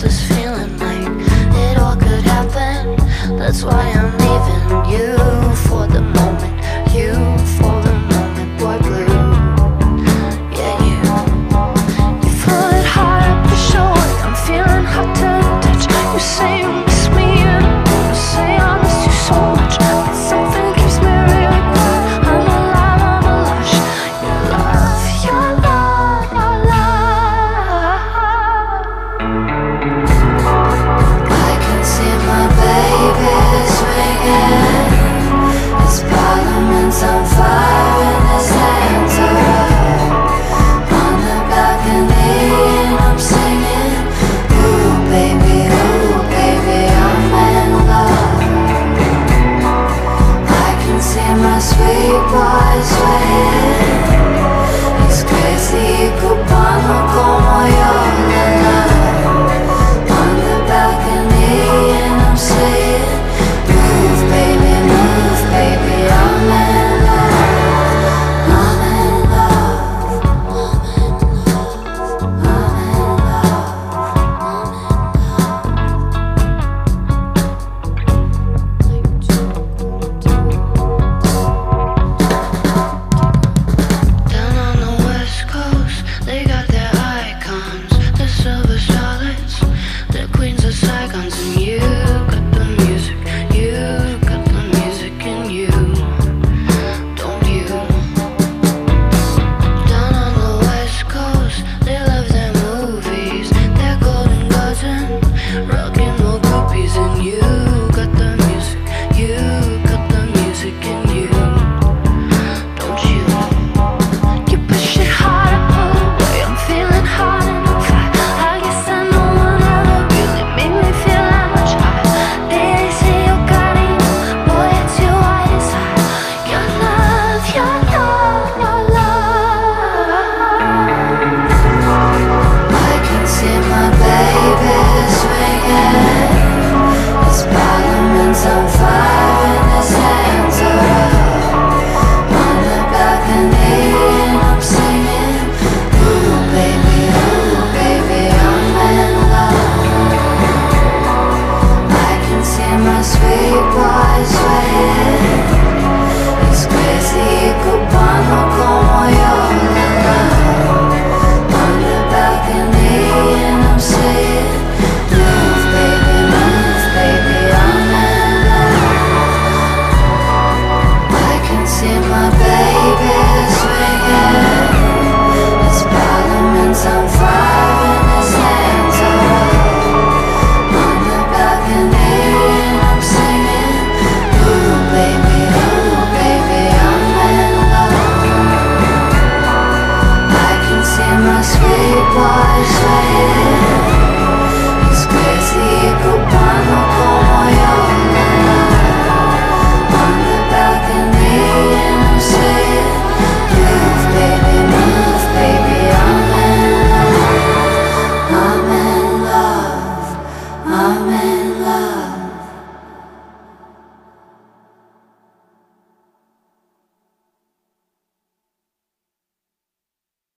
this feeling like it all could happen. That's why I'm leaving you for the moment, you for the moment, boy blue. Yeah, you pull it hard up your shoulder. I'm feeling hot to the touch. You say you miss me and you say I miss you so much, but something keeps me really good. I'm alive, I'm alive. Your love, your love, your love. I can see my baby swinging. His parliament's on fire and his hands are up on the balcony and I'm singing. Ooh baby, I'm in love. I can see my sweet boy swaying. He's crazy, cubano como yo, la la. On the balcony and I'm saying, move baby, I'm in love. I'm in love. I'm in love. Down on the west coast, they got their icons, the silver starlets, the queens of Saigons, and you got the music, you got the music in you, don't you? Down on the west coast, they love their movies, their golden cousin, rockin' more groupies, and you